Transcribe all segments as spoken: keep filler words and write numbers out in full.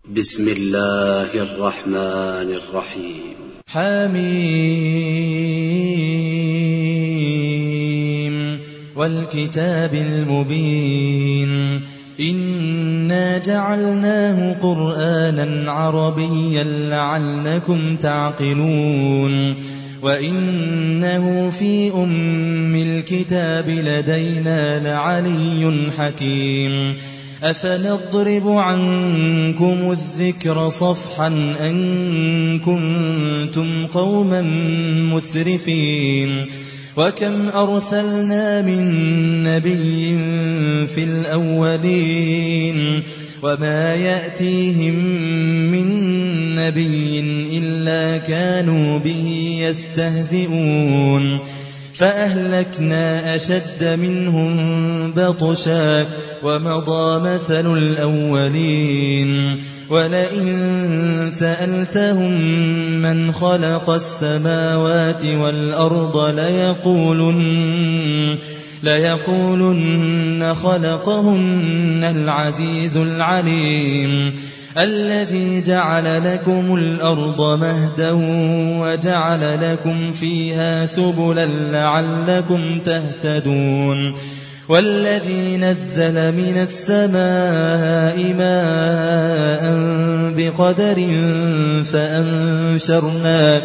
بسم الله الرحمن الرحيم. حميم والكتاب المبين إنا جعلناه قرآنا عربيا لعلكم تعقلون وإنه في أم الكتاب لدينا لعلي حكيم أفنضرب عنكم الذكر صفحا أن كنتم قوما مسرفين وكم أرسلنا من نبي في الأولين وما يأتيهم من نبي إلا كانوا به يستهزئون فأهلكنا أشد منهم بطشا ومضى مثل الأولين ولئن سألتهم من خلق السماوات والأرض ليقولن ليقولن خلقهن العزيز العليم الذي جعل لكم الأرض مهدا وجعل لكم فيها سبلا لعلكم تهتدون والذي نزل من السماء ماء بقدر فأنشرنا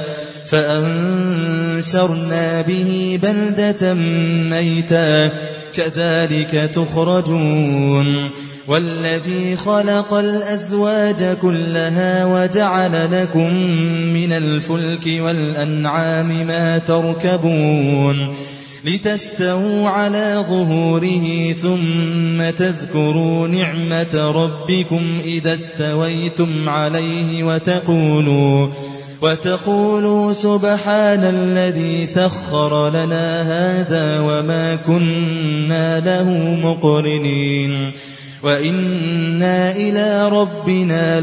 فأنشرنا به بلدة ميتا كذلك تخرجون والذي خلق الأزواج كلها وجعل لكم من الفلك والأنعام ما تركبون لتستووا على ظهوره ثم تذكروا نعمة ربكم إذا استويتم عليه وتقولوا وتقولوا سبحان الذي سخر لنا هذا وما كنا له مقرنين وإنا إلى ربنا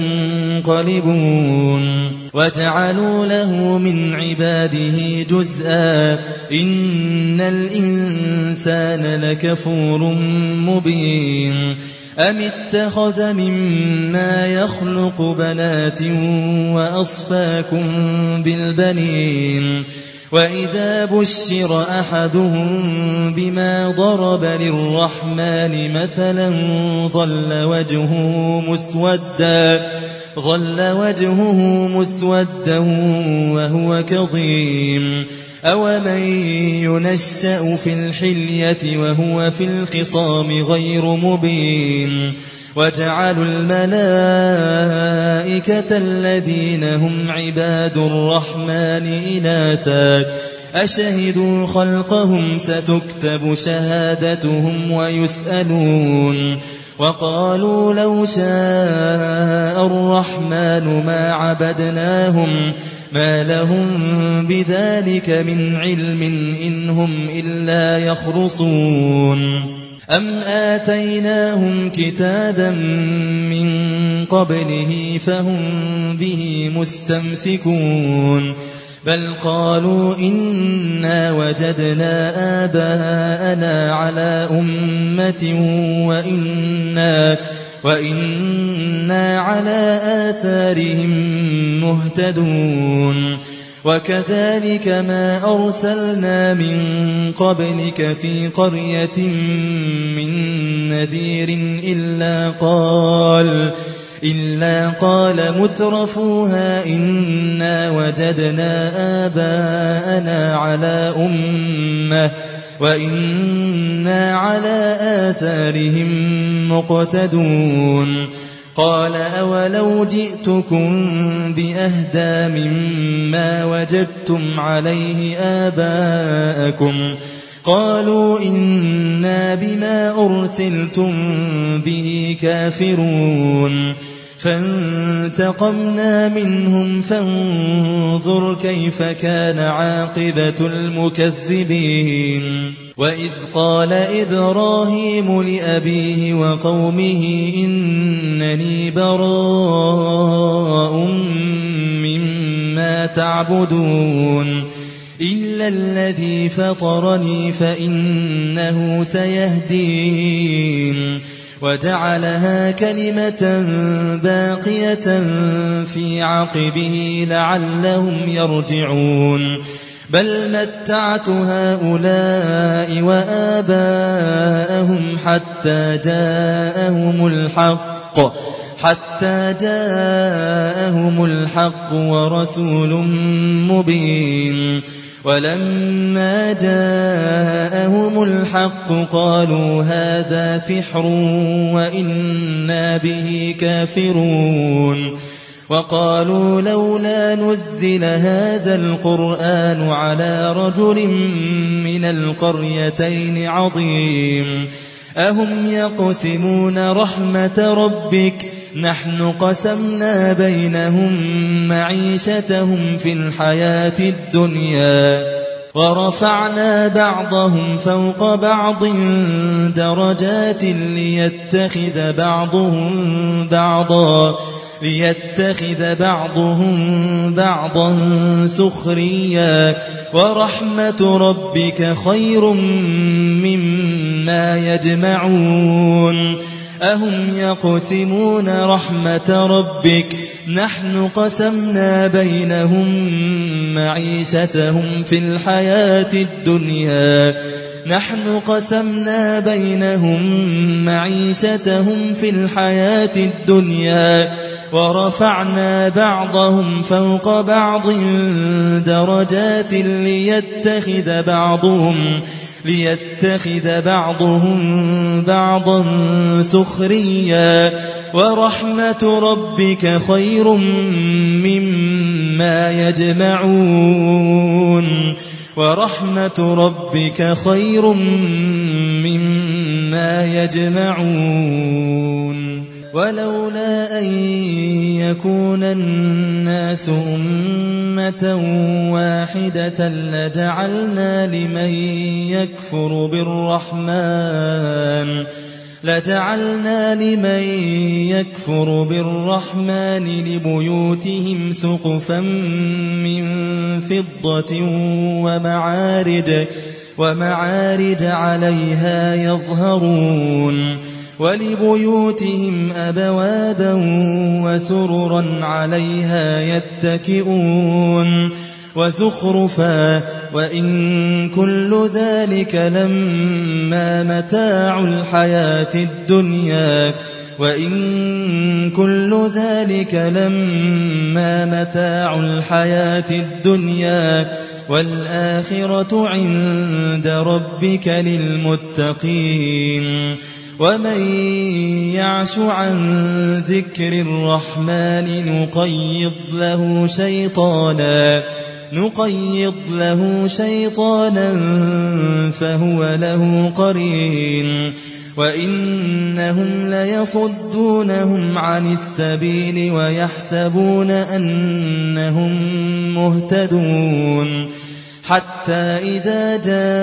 لمنقلبون وجعلوا له من عباده جزءا إن الإنسان لكفور مبين أم اتخذ مما يخلق بنات وأصفاكم بالبنين وإذا بشر أحدهم بما ضرب للرحمن مثلا ظل وجهه مسودا ظل وجهه مسودا وهو كظيم أومن ينشأ في الحلية وهو في الخصام غير مبين وجعلوا الملائكة الذين هم عباد الرحمن إناثا أشهدوا خلقهم ستكتب شهادتهم ويسألون وقالوا لو شاء الرحمن ما عبدناهم ما لهم بذلك من علم إن هم إلا يخرصون أم آتيناهم كتابا من قبله فهم به مستمسكون بل قالوا إنا وجدنا آباءنا على أمة وإنا, وإنا على آثارهم مهتدون وكذلك ما أرسلنا من قبلك في قرية من نذير إلا قال إلا قال مترفوها إنا وجدنا آباءنا على أمة وإنا على آثارهم مقتدون قال أولو جئتكم بأهدى مما وجدتم عليه آباءكم قالوا إنا بما أرسلتم به كافرون فانتقمنا منهم فانظر كيف كان عاقبة المكذبين وإذ قال إبراهيم لأبيه وقومه إنني براء مما تعبدون إلا الذي فطرني فإنه سيهدين وجعلها كلمة باقية في عقبه لعلهم يرجعون بل متعت هؤلاء وآباءهم حتى جاءهم الحق حتى جاءهم الحق ورسول مبين ولما جاءهم الحق قالوا هذا سحر وإنا به كافرون وقالوا لولا نزل هذا القرآن على رجل من القريتين عظيم أهم يقسمون رحمة ربك نحن قسمنا بينهم معيشتهم في الحياة الدنيا ورفعنا بعضهم فوق بعض درجات ليتخذ بعضهم بعضا ليتخذ بعضهم بعضا سخريا ورحمة ربك خير مما يجمعون أهم يقسمون رحمة ربك نحن قسمنا بينهم معيشتهم في الحياة الدنيا نحن قسمنا بينهم معيشتهم في الحياة الدنيا ورفعنا بعضهم فوق بعض درجات ليتخذ بعضهم ليتخذ بعضهم بعضا سخريا ورحمة ربك خير مما يجمعون ورحمة ربك خير مما يجمعون ولولا أن يكون الناس أمة واحدة لجعلنا لمن يكفر بالرحمن لجعلنا لمن يكفر بالرحمن لبيوتهم سقفا من فضة ومعارج ومعارج عليها يظهرون ولبيوتهم أبوابا وسررا عليها يتكئون وزخرفا وإن كل ذلك لما متاع الحياة الدنيا وإن كل ذلك لما متاع الحياة الدنيا والآخرة عند ربك للمتقين ومن يعش عن ذكر الرحمن نقيض له شيطانا نقيض له شيطانا فهو له قرين وإنهم ليصدونهم عن السبيل ويحسبون أنهم مهتدون حتى إذا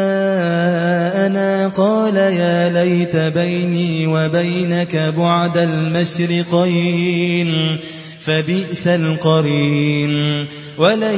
جاءنا قال يا ليت بيني وبينك بعد المشرقين فبئس القرين ولن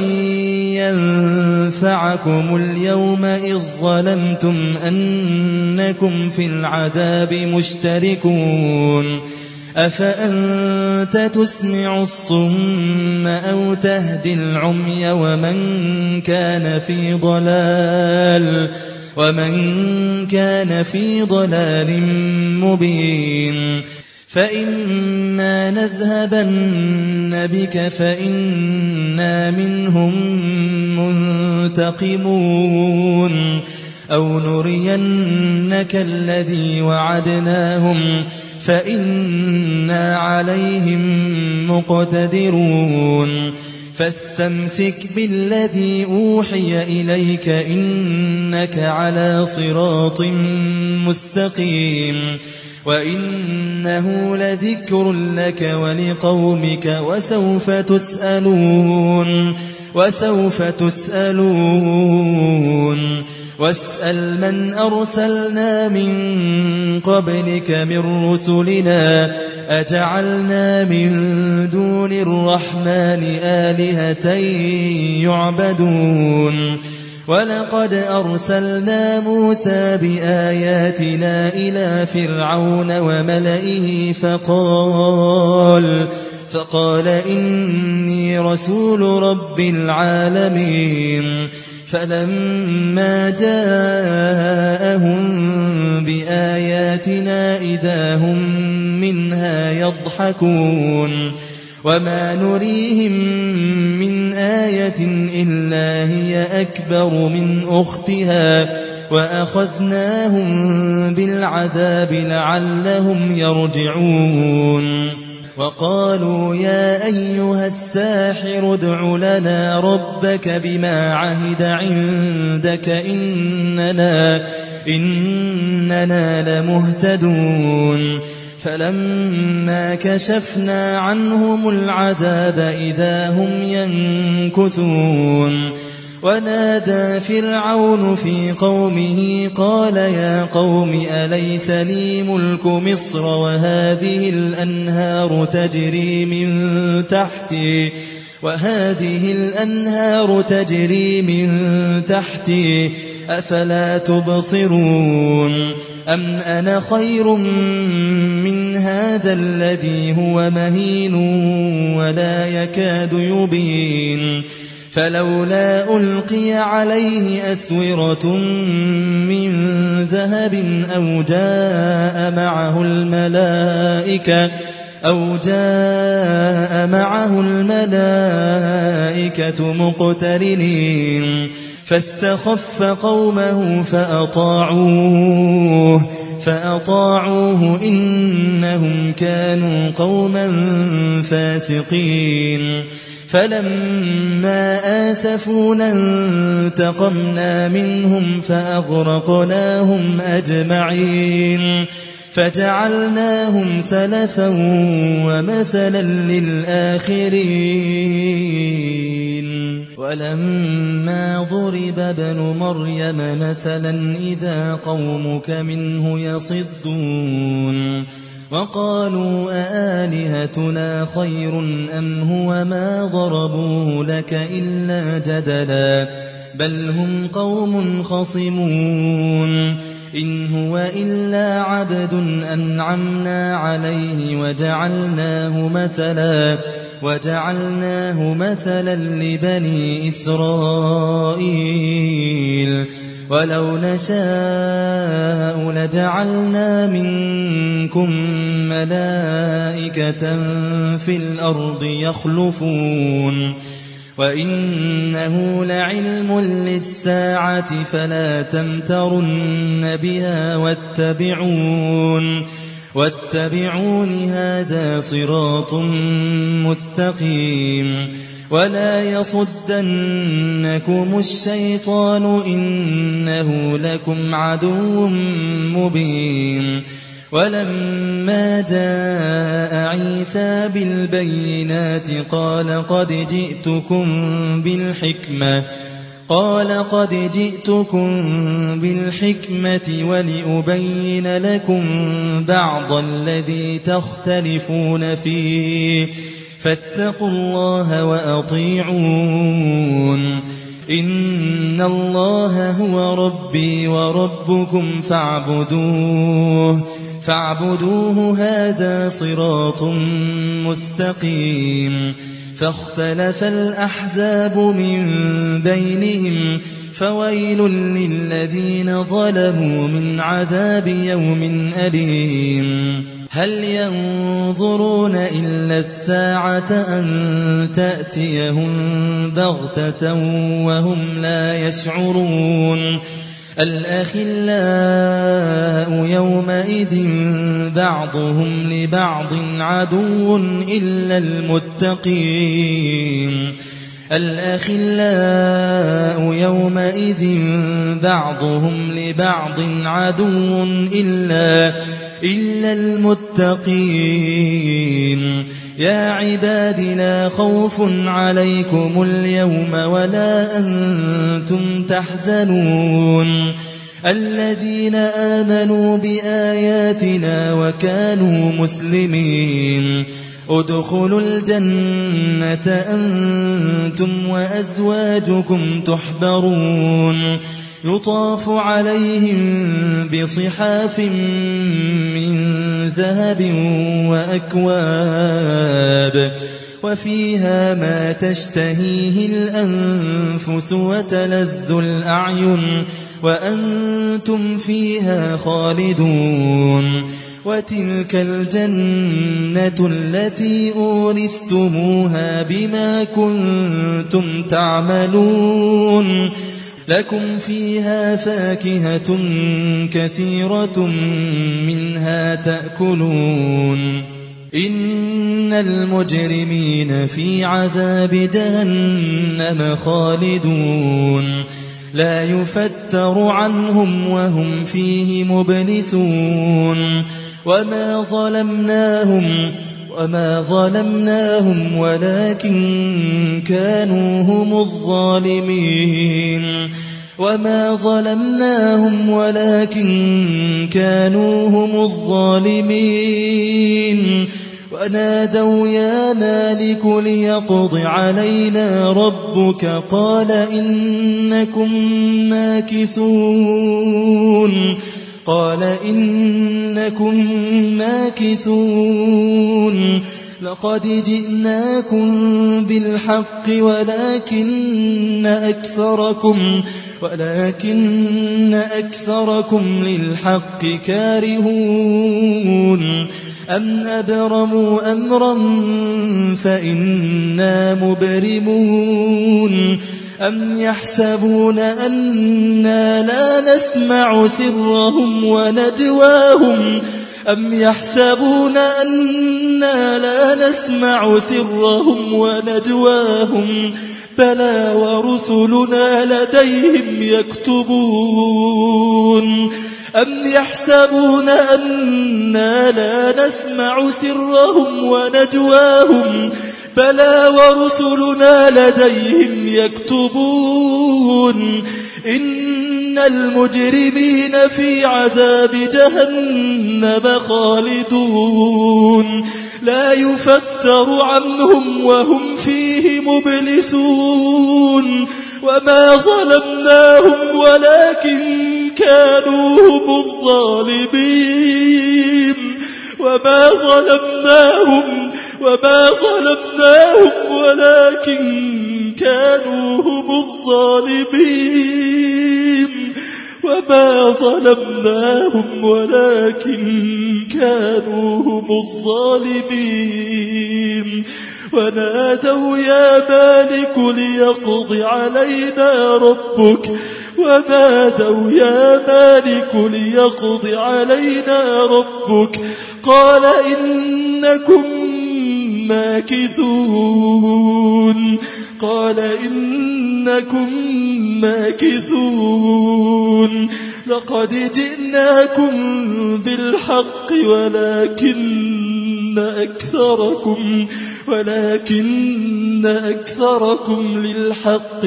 ينفعكم اليوم إذ ظلمتم أنكم في العذاب مشتركون أفأنت تسمع الصم أو تهدي العمي ومن كان في ضلال ومن كان في ضلال مبين فإما نذهبن بك فإنا منهم منتقمون أو نرينك الذي وعدناهم فإنا عليهم مقتدرون فاستمسك بالذي أوحي إليك إنك على صراط مستقيم وإنه لذكر لك ولقومك وسوف تسألون وسوف تسألون واسأل من أرسلنا من قبلك من رسلنا أجعلنا من دون الرحمن آلهة يعبدون ولقد أرسلنا موسى بآياتنا إلى فرعون وملئه فقال فقال إني رسول رب العالمين فلما جاءهم بآياتنا إذا هم منها يضحكون وما نريهم من آية إلا هي أكبر من أختها وأخذناهم بالعذاب لعلهم يرجعون وقالوا يا أيها الساحر ادع لنا ربك بما عهد عندك إننا, إننا لمهتدون فلما كشفنا عنهم العذاب إذا هم ينكثون ونادى فرعون في قومه قال يا قوم أليس لي ملك مصر وهذه الأنهار تجري من تحتي وهذه الأنهار تجري من تحتي أفلا تبصرون أم أنا خير من هذا الذي هو مهين ولا يكاد يبين فلولا ألقي عليه أسورة من ذهب أو جاء معه الملائكة أو جاء معه الملائكة مقترنين فاستخف قومه فأطاعوه فأطاعوه إنهم كانوا قوما فاسقين فلما آسفونا انتقمنا منهم فأغرقناهم أجمعين فجعلناهم سلفا ومثلا للآخرين ولما ضرب ابن مريم مثلا إذا قومك منه يصدون وقالوا أآلهتنا خير أم هو ما ضربوه لك إلا جدلا بل هم قوم خصمون إن هو إلا عبد أنعمنا عليه وجعلناه مثلا وجعلناه مثلا لبني إسرائيل ولو نشاء لجعلنا منكم ملائكة في الأرض يخلفون وإنه لعلم للساعة فلا تمترن بها واتبعون واتبعون هذا صراط مستقيم ولا يصدنكم الشيطان إنه لكم عدو مبين ولما جاء عيسى بالبينات قال قد جئتكم بالحكمة قال قد جئتكم بالحكمة ولأبين لكم بعض الذي تختلفون فيه فاتقوا الله وأطيعون إن الله هو ربي وربكم فاعبدوه فاعبدوه هذا صراط مستقيم فاختلف الأحزاب من بينهم فويل للذين ظلموا من عذاب يوم أليم هل ينظرون إلا الساعة أن تأتيهم بغتة وهم لا يشعرون الأخلاء يومئذ بعضهم لبعض عدو إلا المتقين الأخلاء يومئذ بعضهم لبعض عدو إلا إلا المتقين يا عباد لا خوف عليكم اليوم ولا أنتم تحزنون الذين آمنوا بآياتنا وكانوا مسلمين ادخلوا الجنة أنتم وأزواجكم تحبرون يطاف عليهم بصحاف من ذهب وأكواب وفيها ما تشتهيه الأنفس وتلذ الأعين وأنتم فيها خالدون وتلك الجنة التي أورثتموها بما كنتم تعملون لكم فيها فاكهة كثيرة منها تأكلون إن المجرمين في عذاب جهنم خالدون لا يفتر عنهم وهم فيه مبلسون وما ظلمناهم وما ظلمناهم ولكن كانوا هم الظالمين وما ظلمناهم ولكن كانوا هم الظالمين ونادوا يا مالك ليقض علينا ربك قال إنكم ماكثون قال إنكم ماكثون لقد جئناكم بالحق ولكن أكثركم ولكن أكثركم للحق كارهون أم أبرموا أمرا فإنا مبرمون أم يحسبون أنا لا نسمع سرهم ونجواهم أم يحسبون أنا لا نسمع سرهم ونجواهم بلى ورسلنا لديهم يكتبون أم يحسبون أنا لا نسمع سرهم ونجواهم بلى ورسلنا لديهم يكتبون إن المجرمين في عذاب جهنم خالدون لا يفتر عنهم وهم فيه مبلسون وما ظلمناهم ولكن كانوا هم الظالمين وما ظلمناهم وما ظلمناهم ولكن كانوا هم الظالمين وما ظلمناهم ولكن كانوا هم الظالمين ونادوا يا مالك ليقض علينا ربك ونادوا يا مالك ليقض علينا ربك قال إنكم ماكثون قال إنكم ماكثون لقد جئناكم بالحق ولكن أكثركم ولكن أكثركم للحق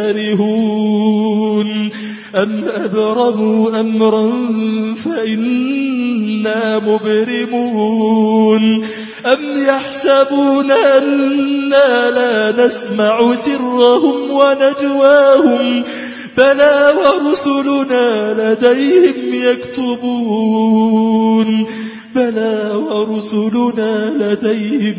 كارهون أم أبرموا أمرا فإنا مبرمون أم يحسبون أنا لا نسمع سرهم ونجواهم بلى ورسلنا لديهم يكتبون بلى ورسلنا لديهم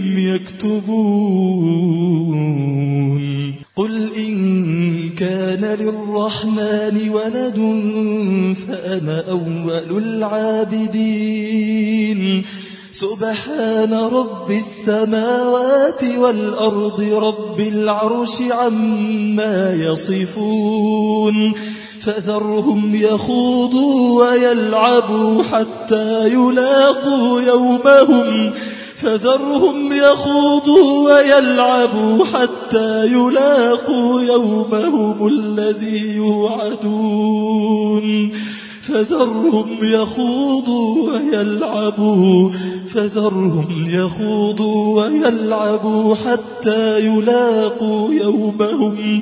يكتبون قل إن كان للرحمن ولد فأنا أول العابدين سبحان رب السماوات والأرض رب العرش عما يصفون فذرهم يخوضوا ويلعبوا حتى يلاقوا يومهم فذرهم يخوضوا ويلعبوا حتى يلاقوا يومهم الذي يوعدون فذرهم يخوضوا ويلعبوا فذرهم يخوضوا ويلعبوا حتى يلاقوا يومهم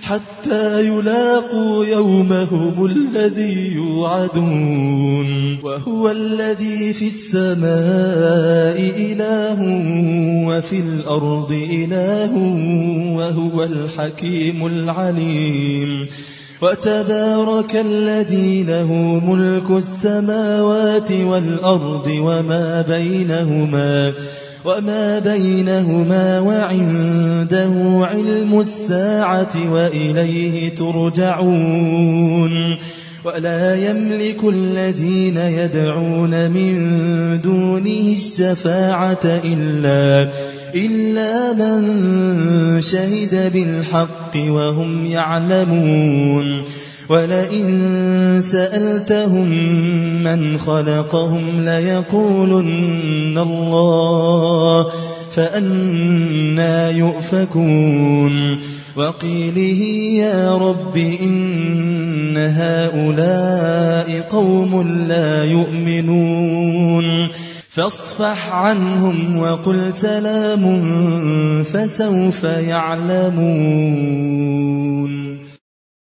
حتى يلاقوا يومهم الذي يوعدون وهو الذي في السماء إله وفي الأرض إله وهو الحكيم العليم وتبارك الذي له ملك السماوات والأرض وما بينهما وما بينهما وعنده علم الساعة وإليه ترجعون ولا يملك الذين يدعون من دونه الشفاعة إلا إلا من شهد بالحق وهم يعلمون ولئن سألتهم من خلقهم ليقولن الله فأنى يؤفكون وقيله يا رب إن هؤلاء قوم لا يؤمنون فاصفح عنهم وقل سلام فسوف يعلمون